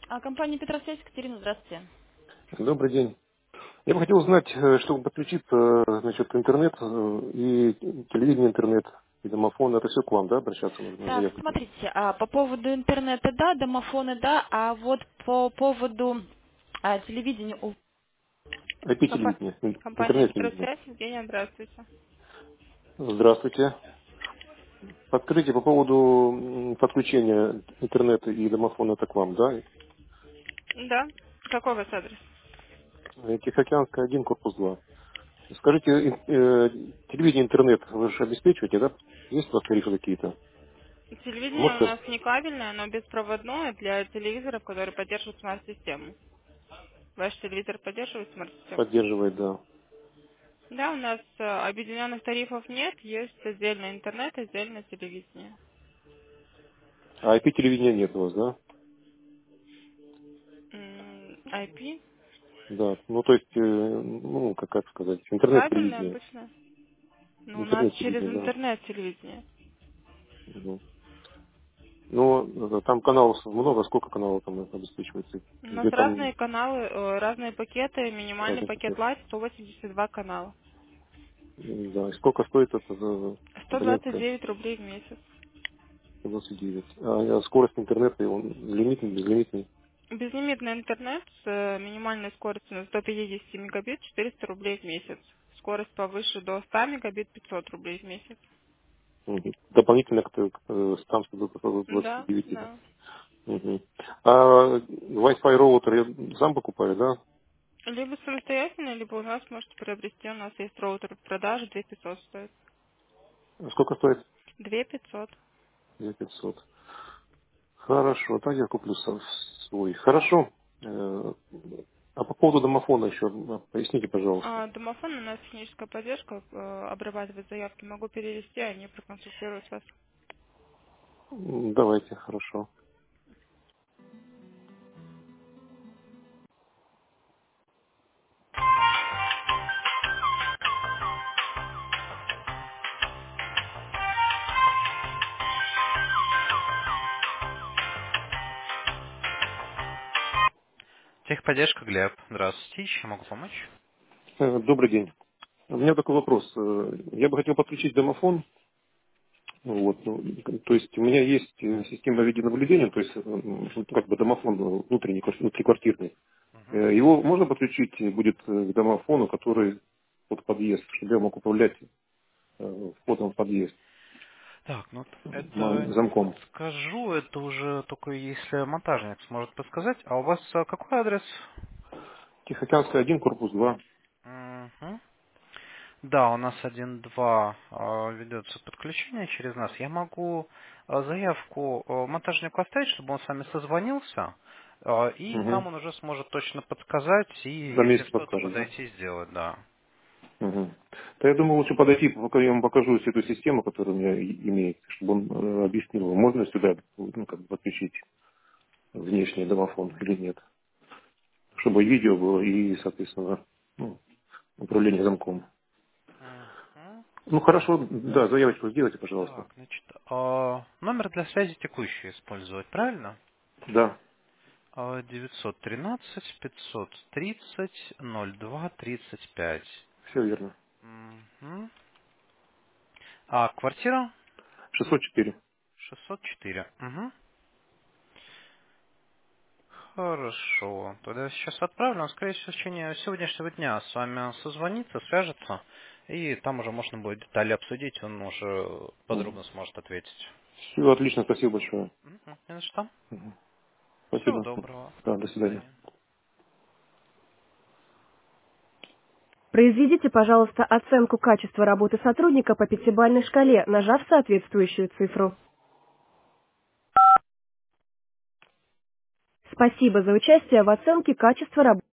Компания Петросвязь, Екатерина, здравствуйте. Добрый день. Я бы хотел узнать, чтобы подключиться, значит, интернет и телевидение интернет, и домофон. Это все к вам, да, обращаться нужно, Так, заявку делать? смотрите, по поводу интернета, да, домофоны, да, а вот по поводу телевидения у Компа- IP-телевидение, Компания интернет-телевидение. Петросвязь. Евгения, здравствуйте. Здравствуйте. Подскажите, по поводу подключения интернета и домофона, это к вам, да? Да. Какой у вас адрес? Тихоокеанская 1, корпус 2. Скажите, телевидение, интернет вы же обеспечиваете, да? Есть у вас тарифы какие-то? Телевидение у Можете нас не кабельное, но беспроводное для телевизоров, которые поддерживают смарт-систему. Ваш телевизор поддерживает смарт-систему? поддерживать, да. Да, у нас объединенных тарифов нет, есть отдельный интернет, отдельное телевидение. А IP-телевидения нет у вас, да? IP? Да, ну то есть, ну, как сказать, Кабельное интернет-телевидение. обычно. Но у нас через Интернет-телевидение, да. интернет телевидение. Мгм. Ну, там каналов много, сколько каналов там обеспечивается? У нас Где там разные каналы, разные пакеты. Минимальный разный пакет пакет? Light 182 канала. Да, и сколько стоит это за абонентская? 129 рублей в месяц. 29. А скорость интернета, он лимитный, безлимитный? Безлимитный интернет с минимальной скоростью на 150 мегабит 400 рублей в месяц. Скорость повыше до 100 мегабит 500 рублей в месяц. Мгм. Дополнительно там до Да, 29, да? да. Мгм. А Wi-Fi роутер я сам покупаю, да? Либо самостоятельно, либо у нас можете приобрести. У нас есть роутер в продаже, 2500 стоит. Сколько стоит? 2500. 2500. Хорошо, так я куплю свой. Хорошо. А по поводу домофона еще поясните, пожалуйста. Домофон у нас техническая поддержка, обрабатывать заявки могу перевести, они проконсультируют вас. Давайте, хорошо. Техподдержка, Глеб. Здравствуйте. Чем могу помочь? Добрый день. У меня такой вопрос. Я бы хотел подключить домофон. Вот, ну, то есть у меня есть система видеонаблюдения, то есть как бы домофон внутренний, внутриквартирный. Мгм. Его можно подключить будет к домофону, который под подъезд, чтобы я мог управлять входом в подъезд Так, ну это не замком. подскажу, это уже только если монтажник сможет подсказать. А у вас какой адрес? Тихоокеанская 1, корпус 2. Мгм. Да, у нас 1.2 ведется подключение через нас. Я могу заявку монтажнику оставить, чтобы он с вами созвонился, и Угу. там он уже сможет точно подсказать, и За если месяц что-то подскажет, да? подойти и сделать, да. Мгм. Да, я думаю, лучше подойти, пока я вам покажу всю эту систему, которая у меня имеется, чтобы он объяснил, можно сюда ну, как бы подключить внешний домофон или нет. Чтобы и видео было, и, соответственно, ну, управление замком. Мгм. Ну, хорошо, да, заявочку сделайте, пожалуйста. Так, значит, номер для связи текущий использовать, правильно? Да, 913-530-02-35. все верно. Мгм. А квартира? 604. 604. Мгм. Хорошо. Тогда я сейчас отправлю. Он, скорее всего, в течение сегодняшнего дня с вами созвонится, свяжется. И там уже можно будет детали обсудить. Он уже подробно сможет ответить. Все отлично, спасибо большое. Мгм. Не за что. Мгм. Всего Спасибо. доброго. Да, До до свидания. свидания. Произведите, пожалуйста, оценку качества работы сотрудника по пятибалльной шкале, нажав соответствующую цифру. Спасибо за участие в оценке качества работы.